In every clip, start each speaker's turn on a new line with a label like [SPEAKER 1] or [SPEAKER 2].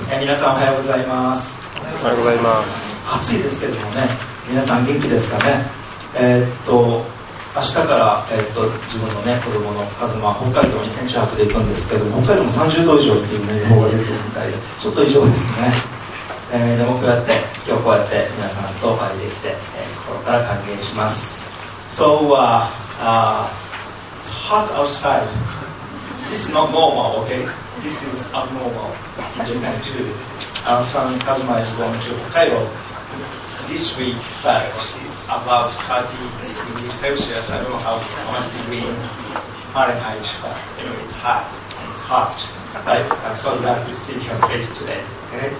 [SPEAKER 1] 皆さんおはようございます。
[SPEAKER 2] おはようございます。
[SPEAKER 1] 暑いですけどもね、皆さん元気ですかね。明日から、自分のね、子供のカズマ、北海道に千秋泊で行くんですけども、北海道も30度以上っていうね、予報が出てるみたいで、ちょっと異常ですね。でも今日こうやって皆さんとお会いできて、心から歓迎します。So, it's hot outside. This is not normal, okay? This is abnormal in Japan too. Our son Kazuma is going to Hokkaido this week, but it's above 30 degrees Celsius. I don't know how much degree in Fahrenheit, but anyway, it's hot. It's hot. I'm so glad to see your face today. Okay?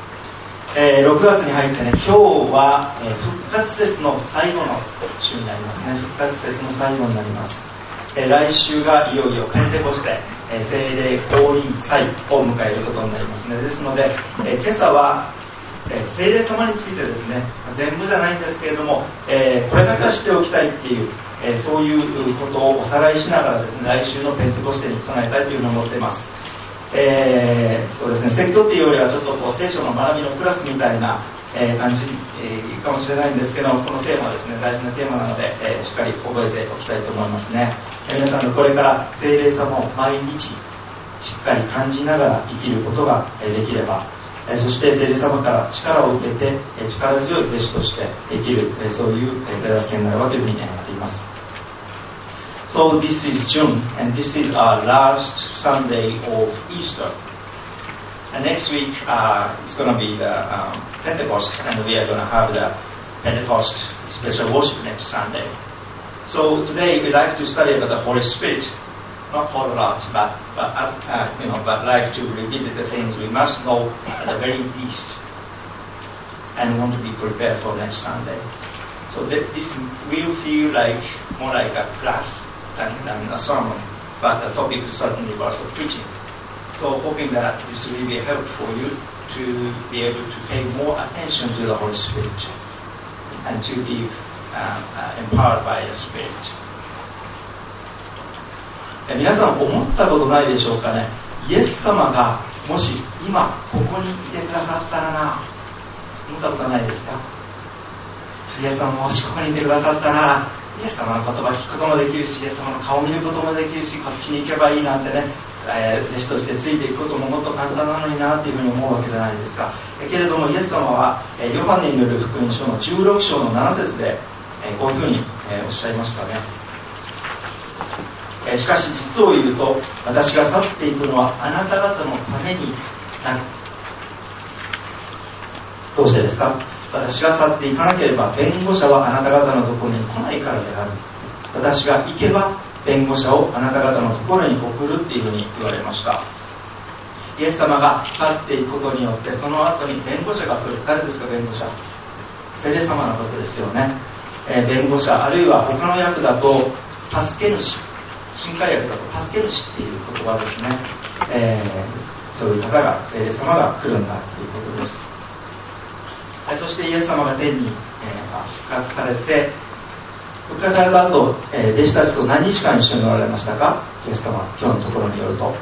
[SPEAKER 1] 6月に入ってね、今日は、復活節の最後の週になりますね。復活節の最後になります。来週がいよいよペンテコステ、聖霊降臨祭を迎えることになりますね。ですので、今朝は、聖霊様についてですね、全部じゃないんですけれども、これだけはしておきたいっていう、そういうことをおさらいしながらですね、来週のペンテコステに備えたいというふうに思っています。そうですね、説教っていうよりはちょっとこう聖書の学びのクラスみたいな、感じ、かもしれないんですけど、このテーマはですね、大事なテーマなので、しっかり覚えておきたいと思いますね。皆さんのこれから聖霊様を毎日しっかり感じながら生きることができれば、そして聖霊様から力を受けて力強い弟子として生きる、そういう手助けになればというふうに思っています。So this is June, and this is our last Sunday of Easter. And next week, it's going to be the Pentecost, and we are going to have the Pentecost special worship next Sunday. So today we'd like to study about the Holy Spirit, not whole lot, but like to revisit the things we must know at the very least, and want to be prepared for next Sunday. So this will feel like more like a class than a sermon, but the topic is certainly worth of preaching. So hoping that this will be a help for you to be able to pay more attention to the Holy Spirit and to be empowered by the Spirit. 皆さん思ったことないでしょうかね。イエス様がもし今ここにいてくださったらな、思ったことないですか？イエス様もしここにいてくださったなら、イエス様の言葉聞くこともできるし、イエス様の顔を見ることもできるし、こっちに行けばいいなんてね、弟子としてついていくことももっと簡単なのになっていうふうに思うわけじゃないですか。けれどもイエス様はヨハネによる福音書の16章の7節でこういうふうにおっしゃいましたね。しかし実を言うと、私が去っていくのはあなた方のためになる。どうしてですか？私が去っていかなければ弁護者はあなた方のところに来ないからである。私が行けば弁護者をあなた方のところに送るっていうふうに言われました。イエス様が去っていくことによって、その後に弁護者が来る。誰ですか？弁護者。聖霊様のことですよね。弁護者、あるいは他の訳だと助け主、新海訳だと助け主っていう言葉ですね。そういう方が、聖霊様が来るんだということです。そしてイエス様が天に復活されて、復活された後、弟子たちと何日間一緒におられましたか？イエス様、今日のところによると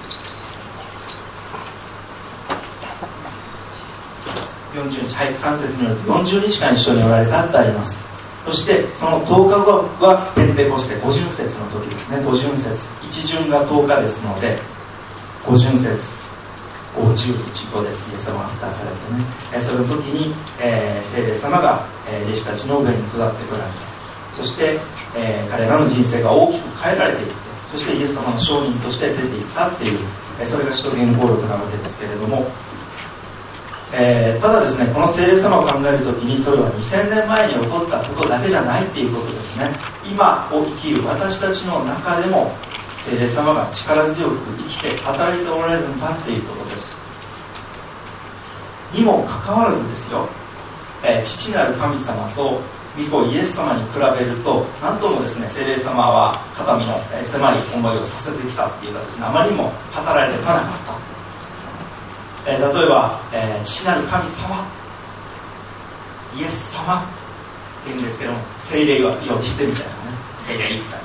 [SPEAKER 1] 40日、はい、3節によると40日間一緒におられたってあります。そしてその10日後はペンテコステ、五巡節の時ですね。五巡節、一巡が10日ですので、五巡節51後です。イエス様が復活されてね、その時に、聖霊様が、弟子たちの上に下ってこられた。そして、彼らの人生が大きく変えられていって、そしてイエス様の証人として出ていったっていう、それが使徒原稿録なわけですけれども、ただですね、この聖霊様を考えるときに、それは2000年前に起こったことだけじゃないっていうことですね。今を生きる私たちの中でも聖霊様が力強く生きて働いておられるんだっていうことです。にもかかわらずですよ、父なる神様と御子イエス様に比べると、なんともですね、聖霊様は肩身の狭い思いをさせてきたっていうかですね、あまりにも語られてこなかった。例えば、父なる神様、イエス様って言うんですけども、聖霊を呼び捨てみたいなね、聖霊一体、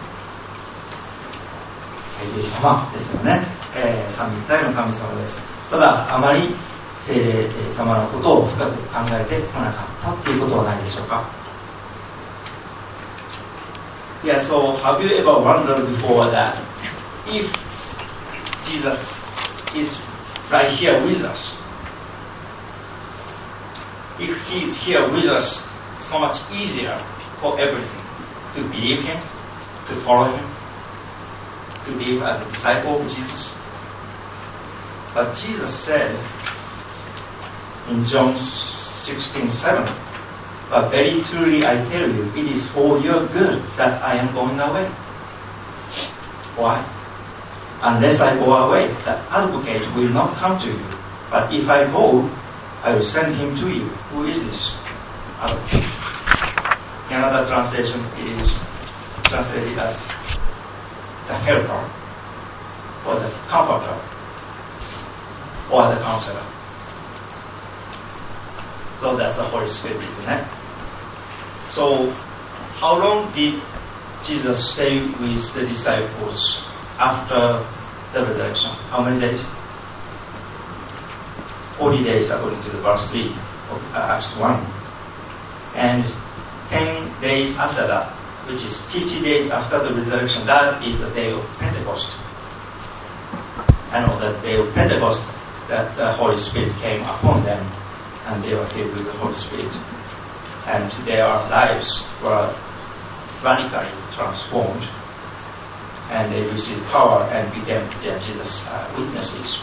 [SPEAKER 1] 聖霊様ですよね。三位一体の神様です。ただあまり聖霊様のことを深く考えてこなかったということはないでしょうか。Yeah, so have you ever wondered before that if Jesus is right here with us, if he is here with us, so much easier for everything, to believe him, to follow him, to live as a disciple of Jesus. But Jesus said in John 16:7, but very truly I tell you, it is for your good that I am going away. Why? Unless I go away, the advocate will not come to you. But if I go, I will send him to you. Who is this advocate? In another translation, it is translated as the helper, or the comforter, or the counselor. So that's the Holy Spirit, isn't it? So, how long did Jesus stay with the disciples after the resurrection? How many days? 40 days according to the verse 3 of Acts 1. And 10 days after that, which is 50 days after the resurrection, that is the day of Pentecost. And on that day of Pentecost, that the Holy Spirit came upon them, and they were filled with the Holy Spirit. And their lives were radically transformed, and they received power and became Jesus' witnesses.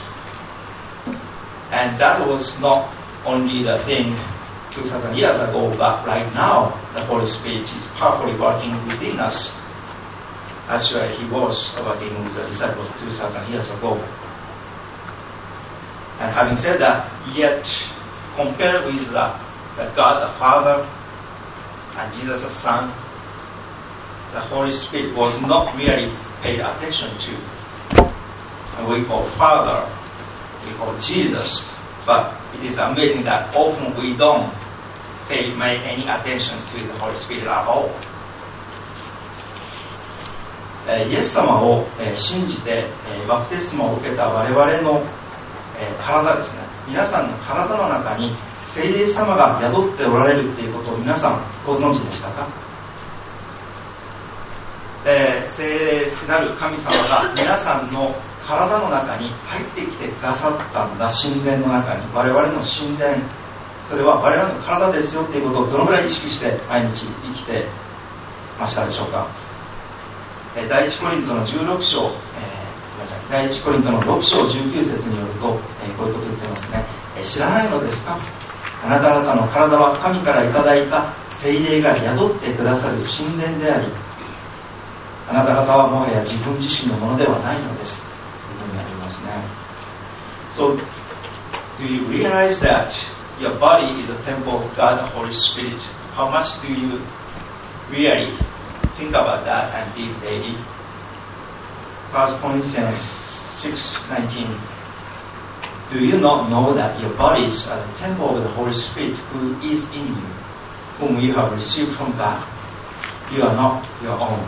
[SPEAKER 1] And that was not only the thing 2,000 years ago, but right now the Holy Spirit is powerfully working within us, as he was working with the disciples 2,000 years ago. And having said that, yet compared with the God the Father and Jesus the Son, the Holy Spirit was not really paid attention to. And we call Father, we call Jesus, but it is amazing that often we don't pay any attention to the Holy Spirit at all. イエス様を信じてバプテスマを受けた我々の体ですね。皆さんの体の中に聖霊様が宿っておられるということを皆さんご存知でしたか？聖霊なる神様が皆さんの体の中に入ってきてくださったんだ。神殿の中に、我々の神殿、それは我々の体ですよということをどのぐらい意識して毎日生きてましたでしょうか？第一コリントの16章、第一コリントの6章19節によると、こういうことを言ってますね。知らないのですか？あなた方の体は神からいただいた聖霊が宿ってくださる神殿であり、あなた方はもはや自分自身のものではないのです。というふうになりますね。So, do you realize that your body is a temple of God, the Holy Spirit? How much do you really think about that and live daily? 1 Corinthians 6:19. Do you not know that your bodies are the temple of the Holy Spirit who is in you, whom you have received from God? You are not your own.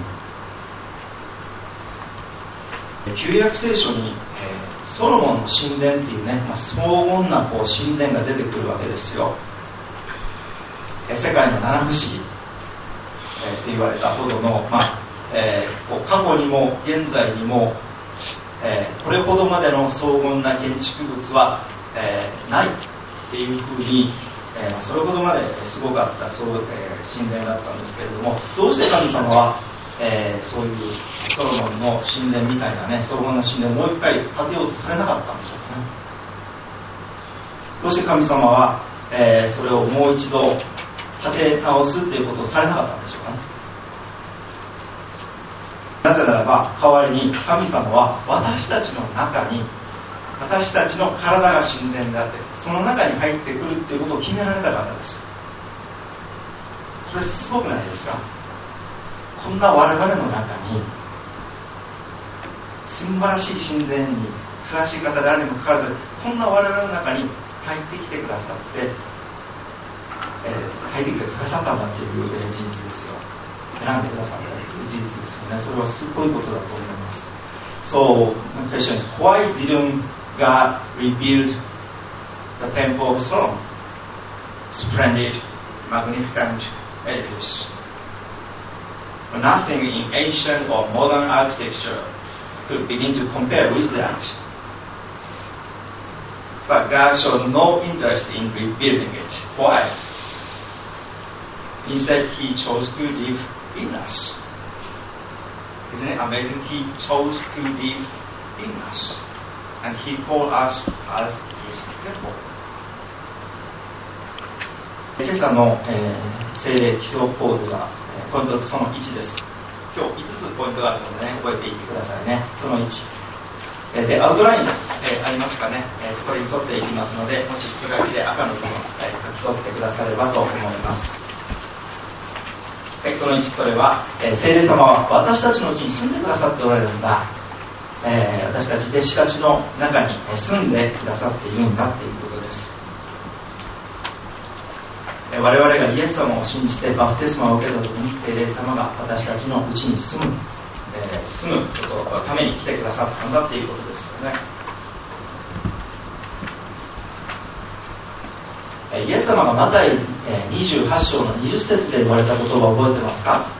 [SPEAKER 1] 旧約聖書に、ソロモンの神殿っていうね、荘厳な神殿が出てくるわけですよ。世界の七不思議、って言われたほどの、過去にも現在にも、これほどまでの荘厳な建築物は、ないっていうふうに、それほどまですごかった神殿だったんですけれども、どうして神様はそういうソロモンの神殿みたいなね、ソロモンの神殿をもう一回建てようとされなかったんでしょうかね。どうして神様は、それをもう一度建て直すっていうことをされなかったんでしょうかね。なぜならば代わりに神様は私たちの中に、私たちの体が神殿であって、その中に入ってくるっていうことを決められたからです。それすごくないですか？こんな我々の中に素晴らしい神殿にふさわしい方であるにもかかわらず、こんな我々の中に入ってきてくださって、入ってきてくださったんだという事実ですよ。選んでくださったという事実ですよね。それはすごいことだと思います。So, my question is, why didn't God reveal the temple of Solomon, splendid, magnificent edifice. Nothing in ancient or modern architecture could begin to compare with that. But God showed no interest in rebuilding it. Why? Instead, He chose to live in us. Isn't it amazing? He chose to live in us. And He called us as His temple. 今朝の、聖霊基礎コードが、ポイントその1です。今日5つポイントがあるのでね、覚えていってくださいね。その1。で、アウトライン、ありますかね、これに沿っていきますので、もし手書きで赤の部分、書き取ってくださればと思います。その1、それは、聖霊様は私たちのうちに住んでくださっておられるんだ。私たち弟子たちの中に住んでくださっているんだということです。我々がイエス様を信じてバプテスマを受けたときに聖霊様が私たちのうちに住むことのために来てくださったんだということですよね。イエス様がマタイ28章の20節で言われた言葉を覚えてますか？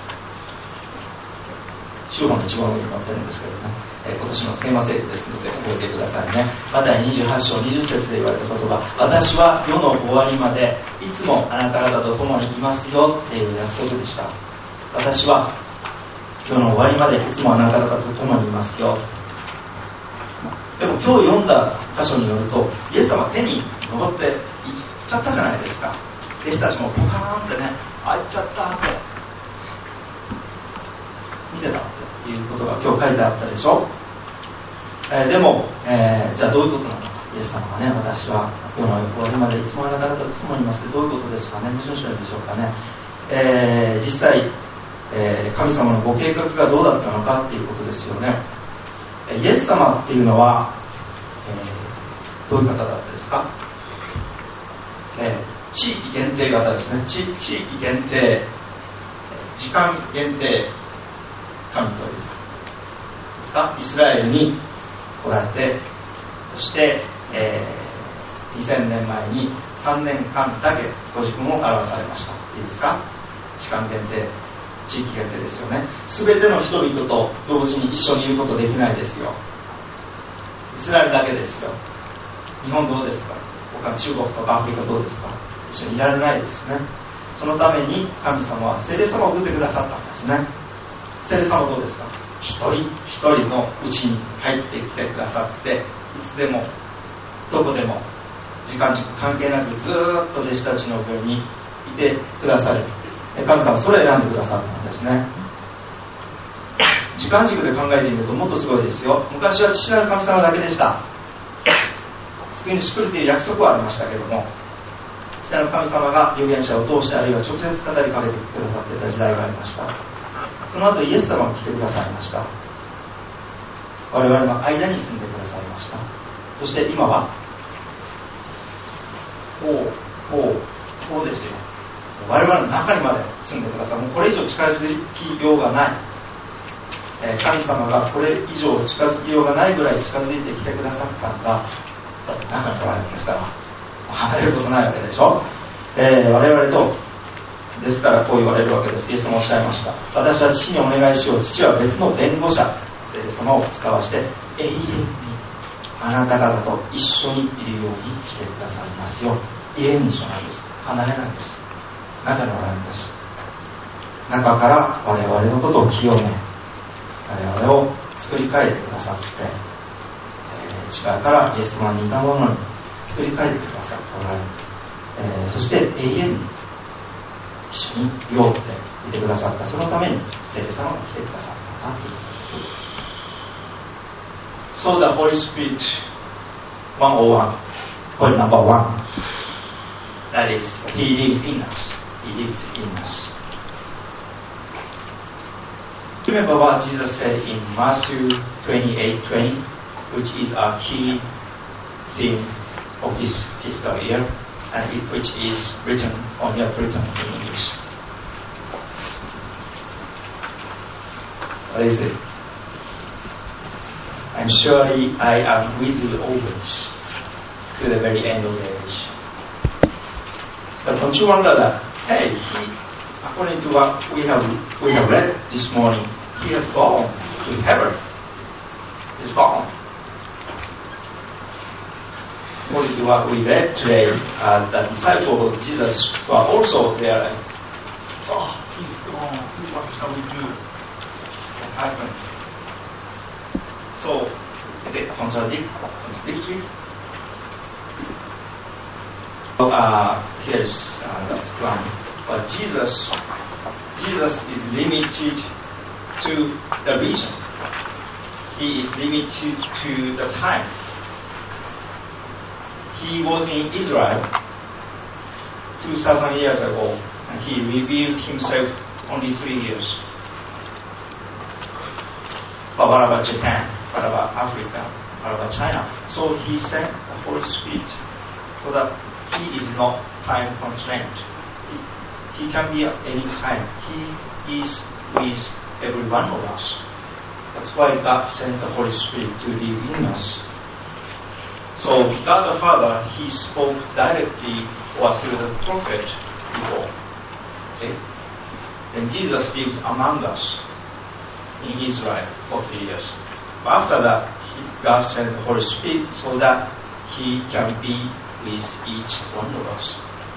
[SPEAKER 1] 主語の一番上に載ってるんですけどね、今年のテーマ聖句ですので覚えてくださいね。マタイ28章20節で言われた言葉、私は世の終わりまでいつもあなた方と共にいますよっていう約束でした。私は世の終わりまでいつもあなた方と共にいますよ。でも今日読んだ箇所によると、イエス様は天に登って行っちゃったじゃないですか。弟子たちもポカーンってね、開いちゃったって見てたっていうことが今日書いてあったでしょ。でも、じゃあどういうことなのか。イエス様がね、私は世の終わりまでいつもあなた方と共にいますってどういうことですかね。矛盾してるんでしょうかね。実際、神様のご計画がどうだったのかっていうことですよね。イエス様っていうのは、どういう方だったですか？地域限定型ですね。地域限定、時間限定神というですか。イスラエルに来られて、そして、2000年前に3年間だけご自分を表されました。いいですか？時間限定、地域限定ですよね。すべての人々と同時に一緒にいることできないですよ。イスラエルだけですよ。日本どうですか？他中国とかアフリカどうですか？一緒にいられないですね。そのために神様は聖霊様を送ってくださったんですね。聖霊様はどうですか？一人一人のうちに入ってきてくださって、いつでもどこでも時間軸関係なくずーっと弟子たちの上にいてくださる。神様はそれを選んでくださったんですね。時間軸で考えてみるともっとすごいですよ。昔は父なる神様だけでした。救い主来るという約束はありましたけども、父なる神様が預言者を通してあるいは直接語りかけてくださっていた時代がありました。その後イエス様が来てくださいました。我々の間に住んでくださいました。そして今はこうですよ。我々の中にまで住んでください。もうこれ以上近づきようがない、神様がこれ以上近づきようがないぐらい近づいてきてくださったんだ。だって中におられるんですから離れることないわけでしょ。我々とですからこう言われるわけです。イエス様おっしゃいました。私は父にお願いしよう。父は別の弁護者、聖霊様を使わして永遠にあなた方と一緒にいるようにしてくださいますよ。永遠に一緒なんです。離れないんです。中におられるんです。中から我々のことを清め、我々を作り変えてくださって、内側からイエス様に似たものに作り変えてくださっておられる。そして永遠に一緒にいようって言ってくださった。そのために聖霊様が来てくださったなということです。So the Holy Spirit 101 point number 1 that is He lives in us. He lives in us. Remember what Jesus said in Matthew 28:20, which is our key theme of this fiscal year, and which is written on your bulletin in English. What is it? I'm surely I am with you always, to the very end of the age. But don't you wonder that, hey, according to what we have read this morning, he has gone to heaven. He's gone. According to what we read today, the disciples of Jesus were also there. Like, oh, he's gone. What shall we do? What happened? So, is it contradictory? Here's the plan. But Jesus is limited to the region. He is limited to the time. He was in Israel 2,000 years ago, and he revealed himself only 3 years. But what about Japan? What about Africa? What about China? So he sent the Holy Spirit so that he is not time constrained. He can be at any time. He is with every one of us. That's why God sent the Holy Spirit to live in us. So God the Father, He spoke directly or through the prophet before. Okay? And Jesus lived among us in Israel for 3 years. But after that, God sent the Holy Spirit so that He can be with each one of us.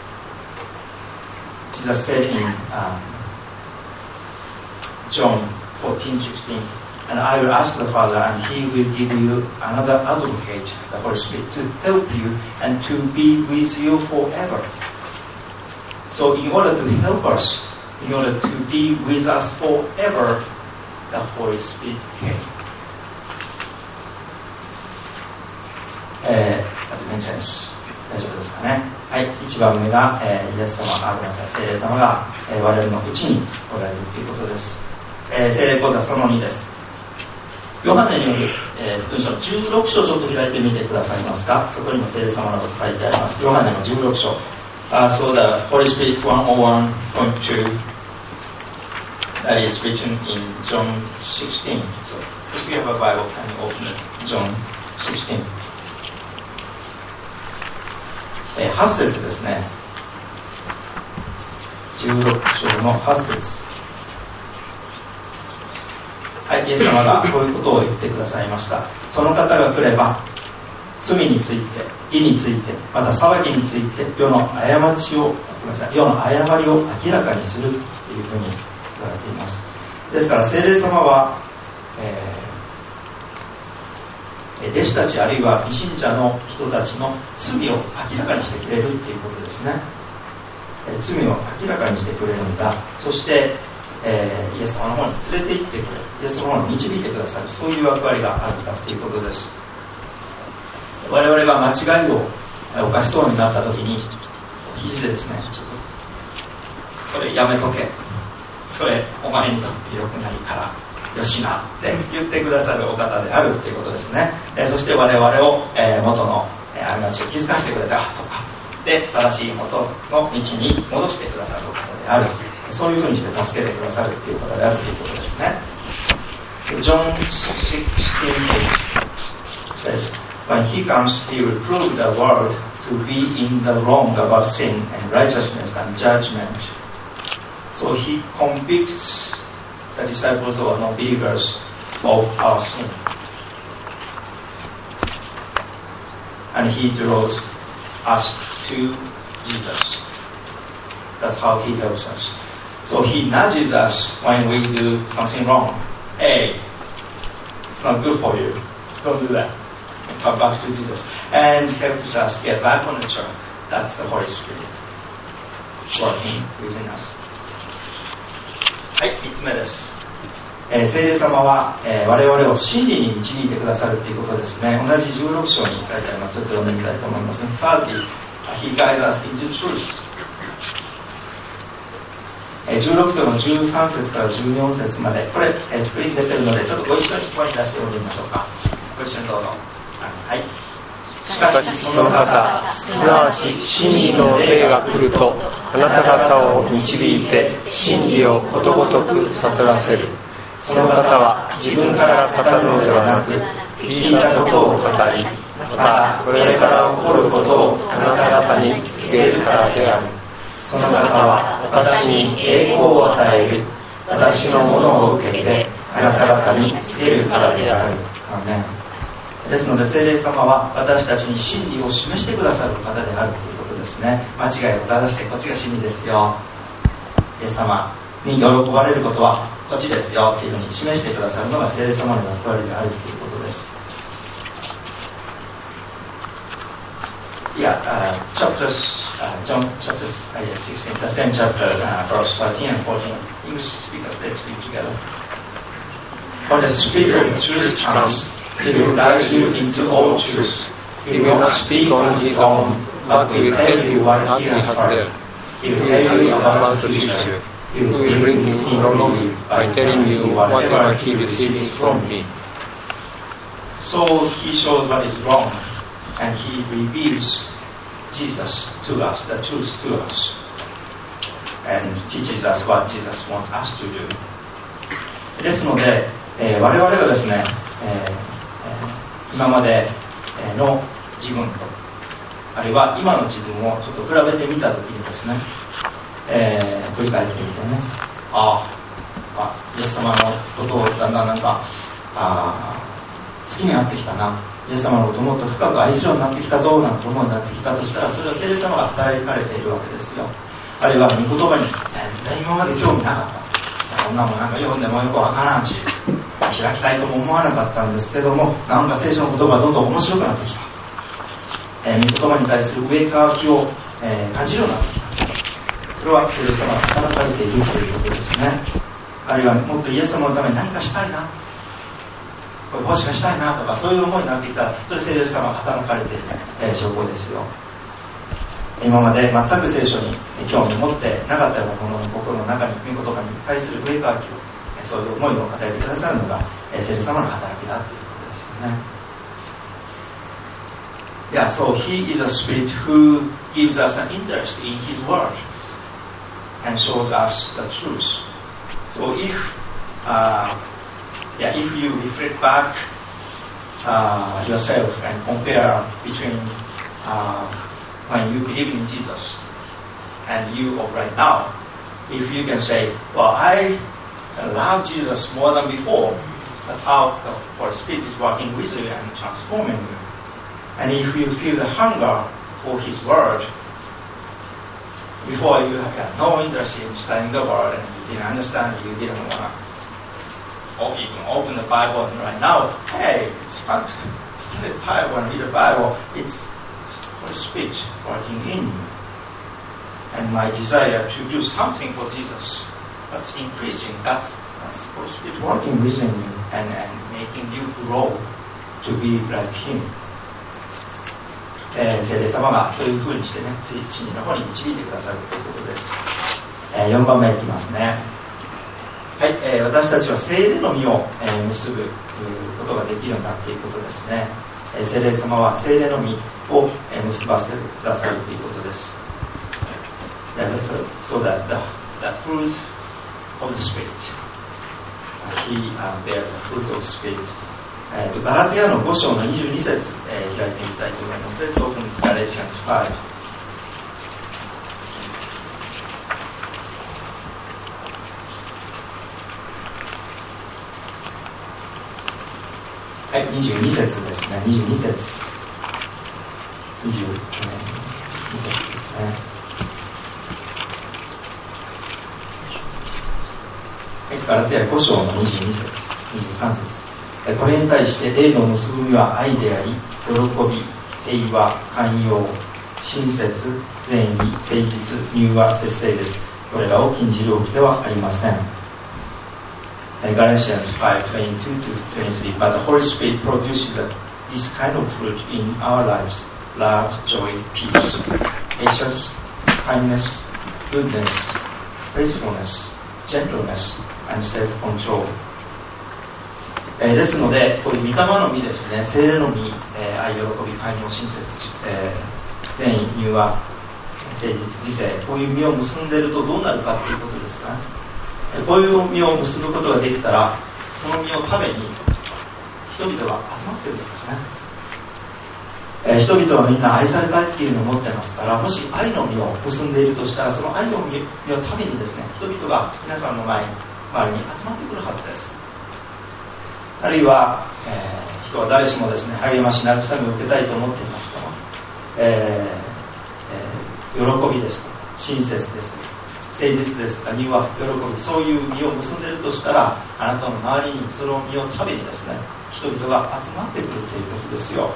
[SPEAKER 1] Jesus said in John 14:16, and I will ask the Father, and He will give you another advocate, the Holy Spirit, to help you and to be with you forever. So in order to help us, in order to be with us forever, the Holy Spirit came. Does it make sense? 大丈夫ですかね。はい、1番目が、イエス様、ごめんなさい、聖霊様が、我々のうちにおられるということです。聖霊講座その2です。ヨハネによる、福音書16章ちょっと開いてみてくださいますか。そこにも聖霊様のこと書いてあります。ヨハネの16章。So the Holy Spirit 101.2 that is written in John 16. So if you have a Bible, can you open it? John 16. 8節ですね。16章の8節。はい、イエス様がこういうことを言ってくださいました。その方が来れば、罪について、義について、また騒ぎについて、世の過ちを、世の誤りを明らかにするというふうに言われています。ですから、聖霊様は、弟子たちあるいは未信者の人たちの罪を明らかにしてくれるということですね。罪を明らかにしてくれるんだ。そして、イエス様の方に連れて行ってくれる。イエス様の方に導いてくださる。そういう役割があるんだということです。我々が間違いを犯しそうになったときに、肘でですね、それやめとけ。それお前にとって良くないから。よしなって言ってくださるお方であるということですね。そして我々を、元の過ちを気づかせてくれた。そうか。で、正しい元の道に戻してくださるお方である。そういうふうにして助けてくださるということであるということですね。John 16 says, when he comes, he will prove the world to be in the wrong about sin and righteousness and judgment. So he convicts the disciples or non-believers of our sin. And he draws us to Jesus. That's how he helps us. So he nudges us when we do something wrong. Hey, it's not good for you. Don't do that. Come back to Jesus. And helps us get back on the track. That's the Holy Spirit working within us. はい、3つ目です。聖霊様は、我々を真理に導いてくださるということですね。同じ16章に書いてあります。ちょっと読んでみたいと思います。30, He guides us into truth. 16章の13節から14節まで、これ、スクリーン出てるので、ちょっとご一緒に声に出して読んでみましょうか。ご一緒にどうぞ。はい。しかしその方、すなわち真理の霊が来ると、あなた方を導いて真理をことごとく悟らせる。その方は自分から語るのではなく、聞いたことを語り、
[SPEAKER 2] またこれから起こることをあなた方に告げるからである。その方は私に栄光を与える。私のものを受けてあなた方に告げるからである。
[SPEAKER 1] アーメン。ですので聖霊様は私たちに真理を示してくださる方であるということですね。間違いを正してこっちが真理ですよ。イエス様に喜ばれることはこっちですよっていうふうに示してくださるのが聖霊様の役割であるということです。John chapter 16, the same chapter, verse 13 and 14. English speakers, let's read together. For the Spirit of truth comes, He will guide you into all truth. He will not speak on His own, but will tell you what He has heard. He will tell you about the future. He will bring you knowledge by telling you whatever He receives from me. So He shows what is wrong, and He reveals Jesus to us, the truth to us, and teaches us what Jesus wants us to do. ですので、我々がですね、今までの自分と、あるいは今の自分をちょっと比べてみたときにですね、振り返ってみてね、イエス様のことをだんだん好きになってきたな、イエス様のことをもっと深く愛するようになってきたぞなんて思うようになってきたとしたら、それは聖霊様が働かれているわけですよ。あるいは御言葉に全然今まで興味なかった、こんなもん読んでもよくわからんし開きたいとも思わなかったんですけども、なんか聖書の言葉がどんどん面白くなってきた、御言葉に対する上かきを、感じるようになってきた。それは聖霊様が働かれているということですね。あるいはもっとイエス様のために何かしたいな、これ奉仕がしたいなとか、そういう思いになってきたら、それ聖霊様が働かれている、証拠ですよ。今まで全く聖書に興味を持ってなかったようなものの心の中に御言葉に対する上かきを、そういう思いを与えてくださるのが聖霊様の働きだということですよね。Yeah, so He is a Spirit who gives us an interest in His Word and shows us the truth. So if you reflect back yourself and compare between when you believe in Jesus and you of right now, if you can say, well, I love Jesus more than before, that's how the Holy Spirit is working with you and transforming you. And if you feel the hunger for His Word, before you had no interest in studying the Word and you didn't understand, you didn't want to even open the Bible, and right now, hey, it's fun to study the Bible and read the Bible. It's Holy Spirit working in you. And my desire to do something for Jesus, that's increasing. That's Holy Spirit working within you and making you grow to be like Him. 聖霊様がそういう風にしてね、真理の方に導いてくださるということです。4番目いきますね。はい、私たちは聖霊の実を、結ぶことができるようになっていることですね。聖霊様は聖霊の実を、結ばせてくださるということです。So that the fruit of the Spirit, He bears the fruit of the Spirit. ガラティアの5章の22節、開いてみたいと思います。Let's open Galatians 5. はい、22節ですね。22節。22節ですね。はい、ガラティア5章の22節、23節。これに対して霊の結ぶ実は愛であり、喜び、平和、寛容、親切、善意、誠実、柔和、節制です。これらを禁じるわけではありません。Galatians 5:22-23. But the Holy Spirit produces this kind of fruit in our lives: love, joy, peace, patience, kindness, goodness, faithfulness, gentleness, and self-control.ですので、こういう御霊の実ですね、聖霊の実、愛、喜び、寛容、親切、善意、柔和、誠実、自制、こういう実を結んでいるとどうなるかということですか。こういう実を結ぶことができたら、その実を食べに人々が集まっているんですね。 人々はみんな愛されたいっていうのを持ってますから、もし愛の実を結んでいるとしたら、その愛の実のためにですね、人々が皆さんの周りに集まってくるはずです。あるいは、人は誰しもですね、励まし慰めを受けたいと思っていますから、喜びですとか親切ですとか誠実ですとか柔和、喜び、そういう実を結んでいるとしたら、あなたの周りにその実を食べにですね、人々が集まってくるということですよ。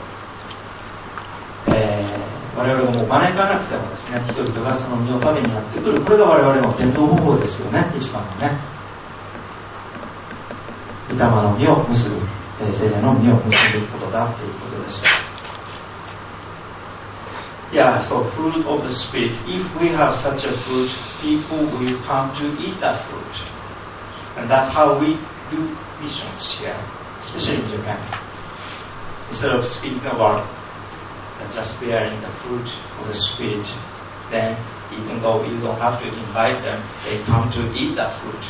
[SPEAKER 1] 我々がもう招かなくてもですね、人々がその実を食べにやってくる、これが我々の伝道方法ですよね、一番のね。御霊の実を結ぶ、聖霊の実を結ぶことだということでした。Yeah, so fruit of the Spirit. If we have such a fruit, people will come to eat that fruit. And that's how we do missions here, especially in Japan. Instead of speaking about just bearing the fruit of the Spirit, then even though you don't have to invite them, they come to eat that fruit.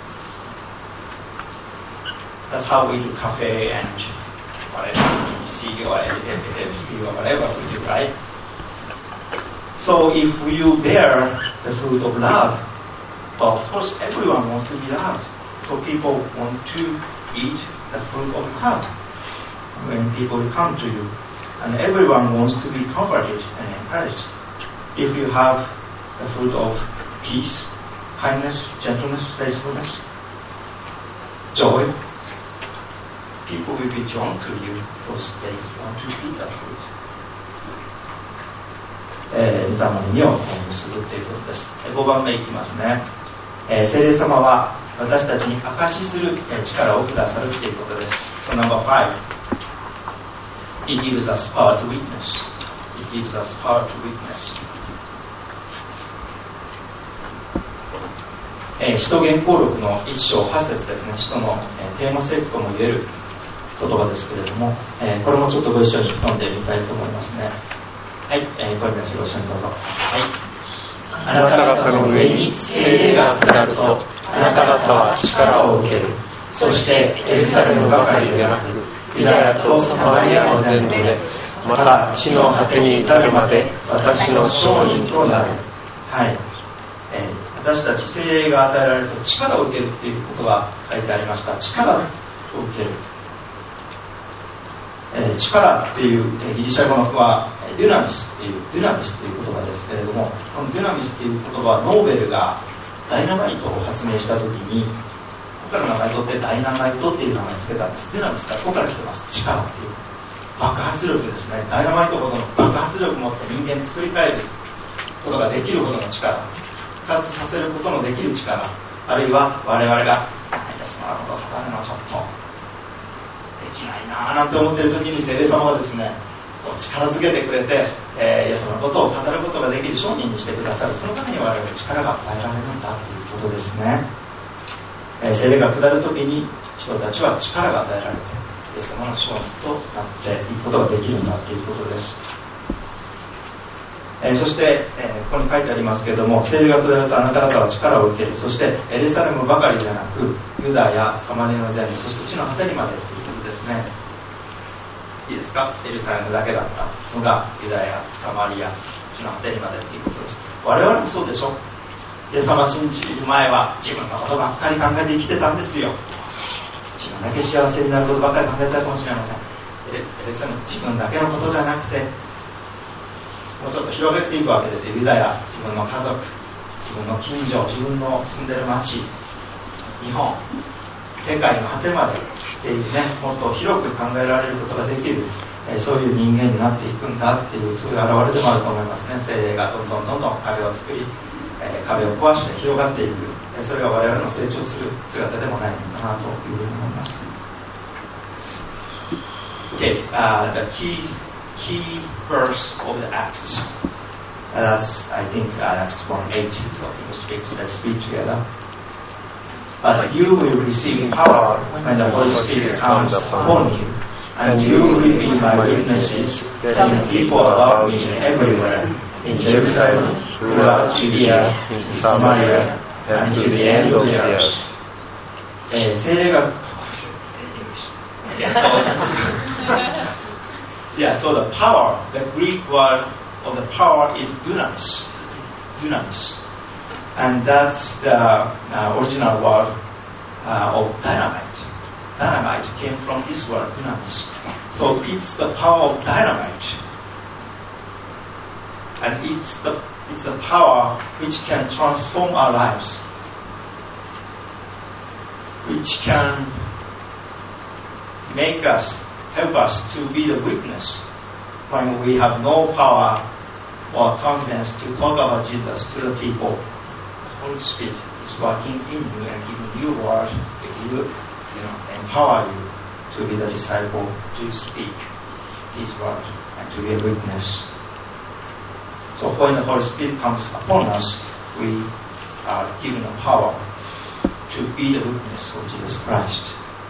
[SPEAKER 1] That's how we do cafe and whatever, TC or LFC or whatever we do, right? So if you bear the fruit of love, well, of course everyone wants to be loved. So people want to eat the fruit of love when people come to you. And everyone wants to be converted and encouraged. If you have the fruit of peace, kindness, gentleness, faithfulness, joy, people will be drawn to you because they want to eat that fruit. 御霊の実を結ぶということです。5番目いきますね。聖霊様は私たちに証しする力をくださるということです。So number 5, It gives us power to witness. It gives us power to witness. 使徒言行録の1章8節ですね。使徒のテーマ聖句とも言える言葉ですけれども、これもちょっとご一緒に読んでみたいと思いますね。はい、これですご一緒にどうぞ。はい。
[SPEAKER 2] あなた方の上に聖霊が下ると、あなた方は力を受ける。そしてエルサレムばかりでなく、ユダヤとサマリアの全土で、また地の果てに至るまで私の証人となる。
[SPEAKER 1] はい。私たち聖霊が与えられると力を受けるということが書いてありました。力を受ける。力っていうギリシャ語のはデュナミスっていう言葉ですけれども、このデュナミスっていう言葉はノーベルがダイナマイトを発明した時にここから名前取ってダイナマイトっていう名前を付けたんです。デュナミスからここから来てます。力っていう爆発力ですね。ダイナマイトほどの爆発力を持って人間作り変えることができるほどの力、復活させることのできる力、あるいは我々がそのことを語るのはちょっとできないなぁなんて思っている時に聖霊様はですね、力づけてくれて、そのことを語ることができる証人にしてくださる。そのために我々に力が与えられるんだということですね。聖霊が下る時に人たちは力が与えられて、イエス様の証人となっていくことができるんだということです。そして、ここに書いてありますけれども、聖霊が下るとあなた方は力を受ける。そしてエルサレムばかりではなく、ユダヤ、サマリアの全土、そして地の果てにまでということですね。いいですか？エルサレムだけだったのがユダヤ、サマリア、地の果てにまでということです。我々もそうでしょ。イエス様信じる前は自分のことばっかり考えて生きてたんですよ。自分だけ幸せになることばっかり考えてたかもしれません。エルサレム、自分だけのことじゃなくて、もうちょっと広げていくわけですよ。ユダヤ、自分の家族、自分の近所、自分の住んでる町、日本、世界の果てまでっていうね、もっと広く考えられることができる、そういう人間になっていくんだっていう、そういう表れでもあると思いますね。聖霊がどんどん壁を作り、壁を壊して広がっていく、それが我々の成長する姿でもないのかなというふうに思います。Okay, the key verse of the Acts. That's, I think, Acts 1:8. So let's speak together. But you will receive power when the Holy Spirit comes upon you, and you will be my witnesses, telling people about me everywhere, in Jerusalem, throughout Judea, in Samaria, and to the end of the earth. 聖霊が Yeah, so the power, the Greek word of the power is dunamis. Dunamis. And that's the original word of dynamite. Dynamite came from this word, dunamis. So it's the power of dynamite. And it's the power which can transform our lives, which can help us to be the witness when we have no power or confidence to talk about Jesus to the people. The Holy Spirit is working in you and giving you word, empower you to be the disciple, to speak His word and to be a witness. So when the Holy Spirit comes upon us, we are given the power to be the witness of Jesus Christ.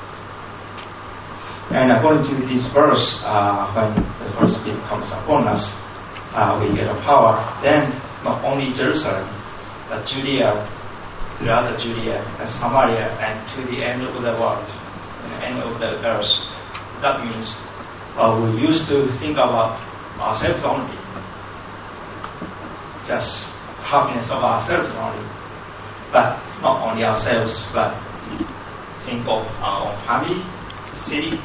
[SPEAKER 1] And according to this verse, when the Holy Spirit comes upon us, we get a power. Then not only Jerusalem, but Judea, throughout Judea and Samaria, and to the end of the world, the end of the earth. That means we used to think about ourselves only, just happiness of ourselves only, but not only ourselves, but think of our own family, city,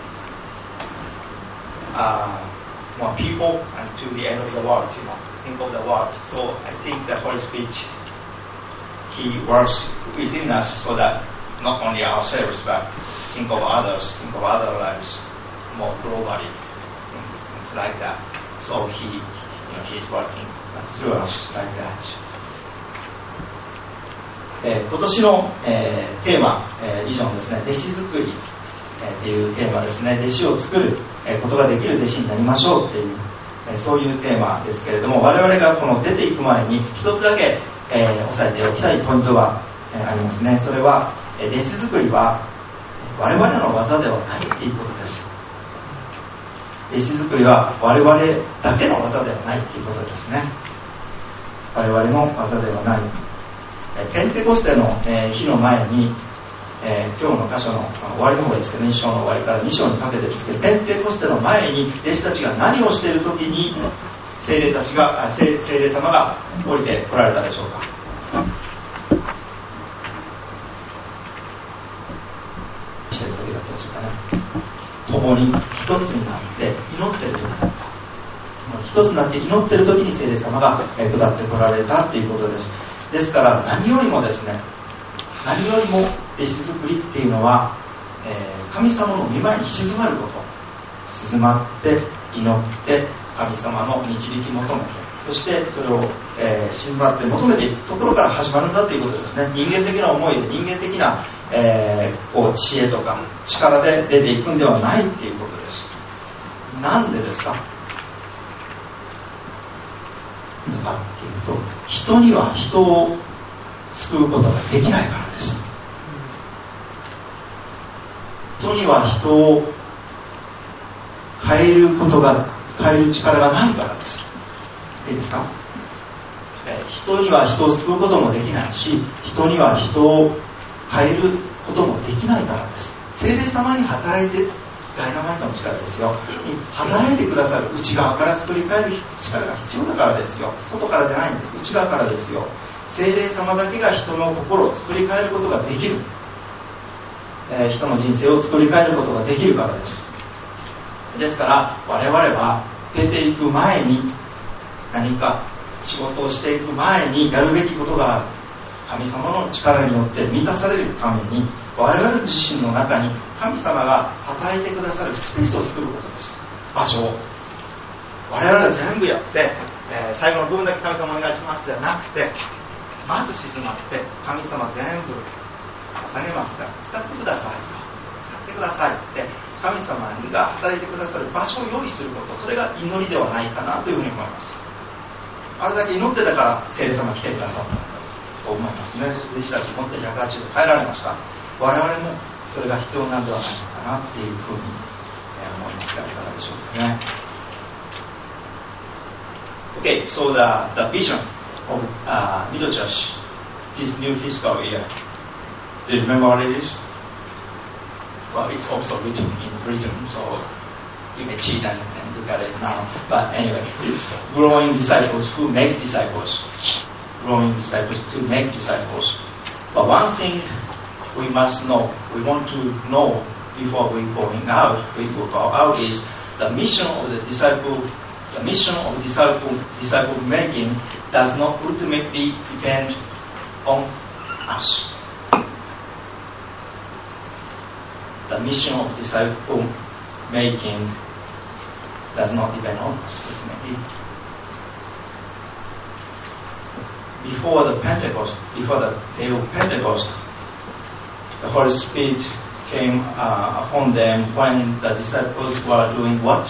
[SPEAKER 1] more people, and to the end of the world, think of the world. So I think the Holy Spirit, He works within us so that not only ourselves, but think of others, think of other lives more globally. It's like that. So He's working through us like that. 今年の、テーマ、以上のですね、弟子作り、っていうテーマですね。弟子を作る、ことができる弟子になりましょうっていう、そういうテーマですけれども、我々がこの出ていく前に一つだけ、押さえておきたいポイントが、ありますね。それは、弟子作りは我々の技ではないっていうことです。弟子作りは我々だけの技ではないっていうことですね。我々の技ではない。ペンテコステの、日の前に、今日の箇所の終わりの方ですけど、1章の終わりから2章にかけてですけど、ペンテコステの前に弟子たちが何をしているときに聖霊様が降りてこられたでしょうか。している時だったでしょうかね。共に一つになって祈っている時だった。一つになって祈っている時に聖霊様が下ってこられたっていうことです。ですから何よりもですね、何よりも弟子作りっていうのは、神様の御前に静まること、静まって祈って神様の導き求めて、そしてそれを、静まって求めていくところから始まるんだということですね。人間的な思いで人間的な、知恵とか力で出ていくんではないっていうことです。なんでですか？っていうと、人には人を救うことができないからです。人には人を変える力がないからです。いいですか？人には人を救うこともできないし、人には人を変えることもできないからです。聖霊様に働いて、ダイナマイトの力ですよ。働いてくださる内側から作り変える力が必要だからですよ。外からじゃないんです。内側からですよ。聖霊様だけが人の心を作り変えることができる。人の人生を作り変えることができるからです。ですから我々は出ていく前に、何か仕事をしていく前にやるべきことがある。神様の力によって満たされるために、我々自身の中に神様が働いてくださるスペースを作ることです。場所を我々が全部やって、最後の部分だけ神様お願いしますじゃなくて、まず静まって神様全部捧げますから使ってくださいよ、使ってくださいって神様が働いてくださる場所を用意すること、それが祈りではないかなというふうに思います。あれだけ祈ってたから聖霊様来てくださったんだと思いますね。そして弟子たち持って180度変えられました。我々もそれが必要なんではないのかなっていうふうに思いますが、いかがでしょうかね。Okay, so the vision of Middle Church this new fiscal year. Do you remember what it is? Well, it's also written in Britain, so you can see that and look at it now. But anyway, it's growing disciples who make disciples. Growing disciples to make disciples. But one thing we must know, we want to know before we go out is the mission of the disciple. The mission of disciple making does not ultimately depend on us. The mission of disciple making does not depend on us ultimately. Before the day of Pentecost, the Holy Spirit came upon them when the disciples were doing what?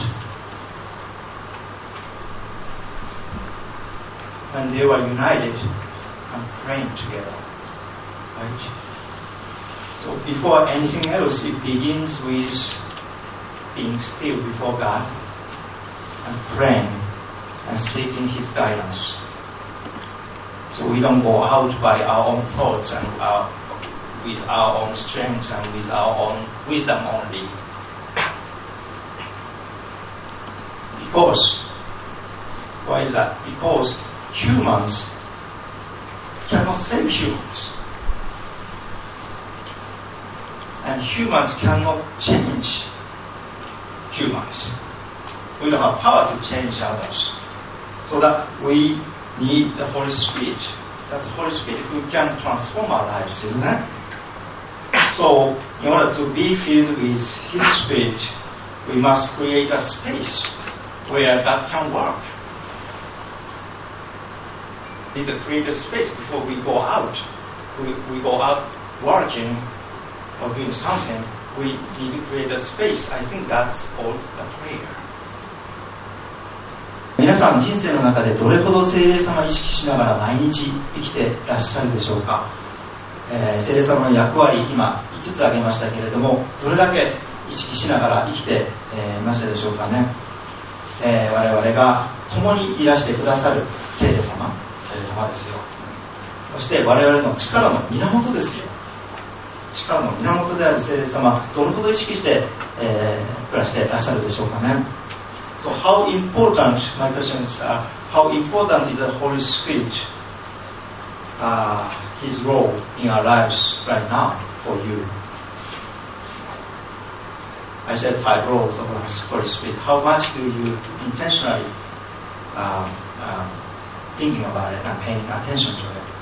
[SPEAKER 1] When they were united and praying together. Right? So before anything else, it begins with being still before God and praying and seeking His guidance. So we don't go out by our own thoughts and with our own strength and with our own wisdom only. Because, why is that? Because humans cannot save humans. And humans cannot change humans. We don't have power to change others. So that we need the Holy Spirit. That's the Holy Spirit who can transform our lives, isn't it? So, in order to be filled with His Spirit, we must create a space where that can work. We need to create a space before we go out. We go out working or doing something. We need to create a space. I think that's called the prayer. 皆さん人生の中でどれほど聖霊様を意識しながら毎日生きていらっしゃるでしょうか。聖霊様の役割、今5つ挙げましたけれども、どれだけ意識しながら生きていましたでしょうかね。我々が共にいらしてくださる聖霊様ですよ。そして我々の力の源ですよ。力の源である聖霊様、どれほど意識して、暮らしていらっしゃるでしょうかね。So how important, my question is, how important is the Holy Spirit, His role in our lives right now for you? I said 5 roles of the Holy Spirit. How much do you intentionally thinking about it and paying attention to it?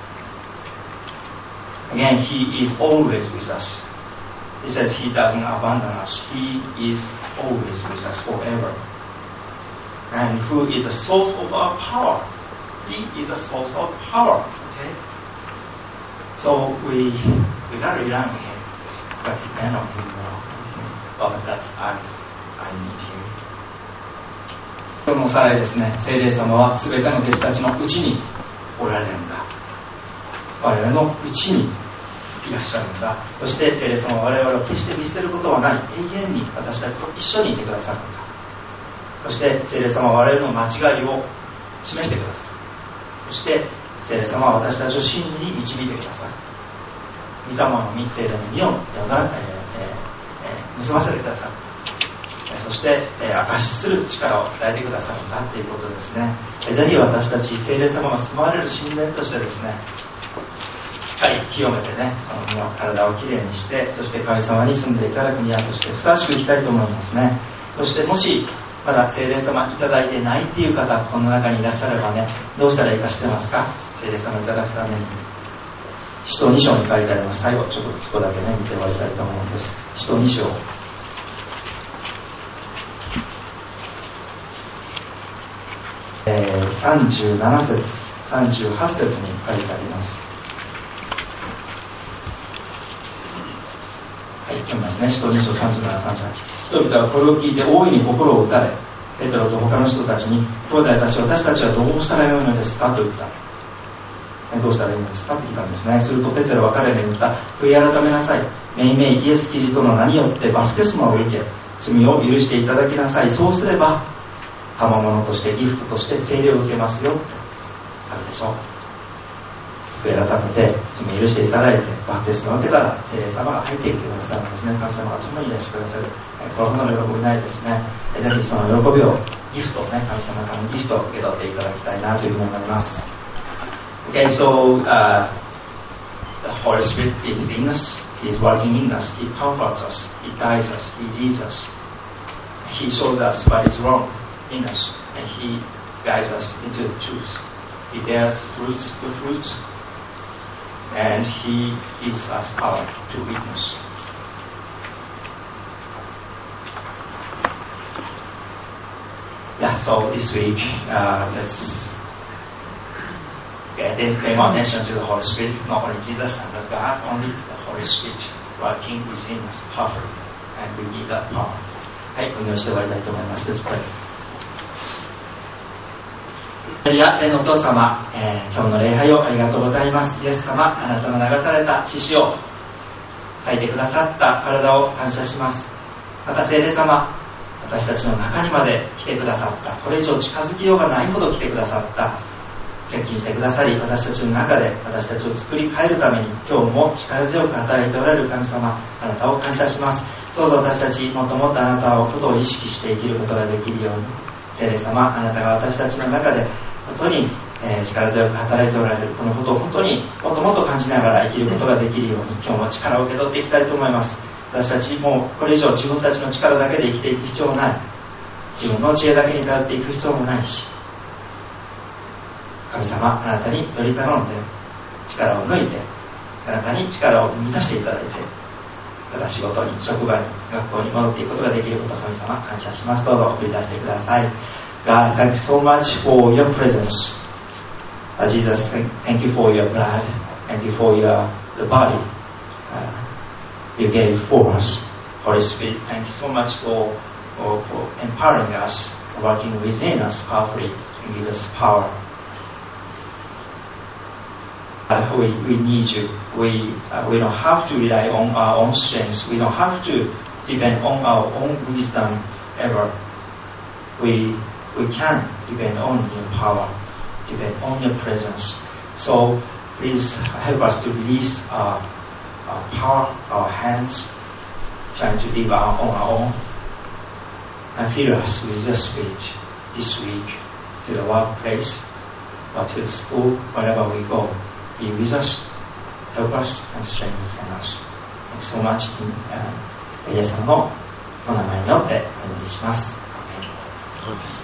[SPEAKER 1] Again, He is always with us. He says He doesn't abandon us. He is always with us forever. And who is the source of our power? He is the source of power. Okay? So we gotta rely on Him, but depend on Him now. But that's I need Him. 今日のおさらいですね。聖霊様はすべての弟子たちのうちにおられるんだ。我々のうちにいらっしゃるんだ。そして聖霊様は我々を決して見捨てることはない。永遠に私たちと一緒にいてくださるんだ。そして聖霊様は我々の間違いを示してくださる。そして聖霊様は私たちを真理に導いてくださる。御霊の御聖霊の実を結ばせてくださる。そして証しする力を与えてくださるんだということですね。ぜひ私たち聖霊様が住まわれる神殿としてですね、しっかり清めてね、体をきれいにして、そして神様に住んでいただく宮としてふさわしくいきたいと思いますね。そしてもしまだ聖霊様いただいてないっていう方、この中にいらっしゃればね、どうしたらいいか知ってますか？聖霊様いただくために。使徒2章に書いてあります。最後、ちょっとここだけね、見て終わりたいと思うんです。使徒2章。37節、38節に書いてあります。はい、読みますね。使徒2章37、38。人々はこれを聞いて大いに心を打たれ、ペトロと他の人たちに、兄弟たち、私たちはどうしたらよいのですかと言った。どうしたらいいのですかって聞いたんですね。するとペテロは彼に言った。悔い改めなさい。めいめいイエス・キリストの名によってバプテスマを受け、罪を許していただきなさい。そうすれば、賜物としてギフトとして聖霊を受けますよってあるでしょう。 悔い改めて罪許していただいてバプテスマを受けたら聖霊様が入ってきてくださるんですね。神様が共にいらしてくださる、このほどの喜びないですね。ぜひその喜びをギフトをね、神様からのギフトを受け取っていただきたいなというふうに思います。Okay, so the Holy Spirit is in us, He is working in us, He comforts us, He guides us, He leads us, He shows us what is wrong in us, and He guides us into the truth. He bears fruits, good fruits, and He gives us power to witness. Yeah, so this week, let's pay more attention to the Holy Spirit, not only Jesus and God, only the Holy Spirit working within us powerfully, and we need that power. はい、お祈りして終わりたいと思います。Let's pray. 天のお父様、今日の礼拝をありがとうございます。イエス様、あなたの流された血潮を裂いてくださった体を感謝します。また聖霊様、私たちの中にまで来てくださった、これ以上近づきようがないほど来てくださった、接近してくださり、私たちの中で私たちを作り変えるために今日も力強く働いておられる神様、あなたを感謝します。どうぞ私たちもっともっとあなたのことを意識して生きることができるように、聖霊様、あなたが私たちの中で本当に力強く働いておられるこのことを本当にもっともっと感じながら生きることができるように、今日も力を受け取っていきたいと思います。私たちもこれ以上自分たちの力だけで生きていく必要もない、自分の知恵だけに頼っていく必要もないし、神様、あなたにより頼んで力を抜いて、あなたに力を満たしていただいて、ただ仕事に、職場に、学校に戻っていくことができることを神様感謝します。どうぞ送り出してください。God, thank you so much for your presence. Jesus, thank you for your blood. Thank you for the body you gave for us. Holy Spirit, thank you so much for empowering us, working within us powerfully, and give us power. We need you. We don't have to rely on our own strength. We don't have to depend on our own wisdom ever. We can depend on your power, depend on your presence. So please help us to release our power, our hands, trying to live on our own, and fill us with your Spirit this week to the workplace or to the school, wherever we go. Be with us, help us, and strengthen us. Thank you so much. イエス様のお名前によってお祈りします。アーメン。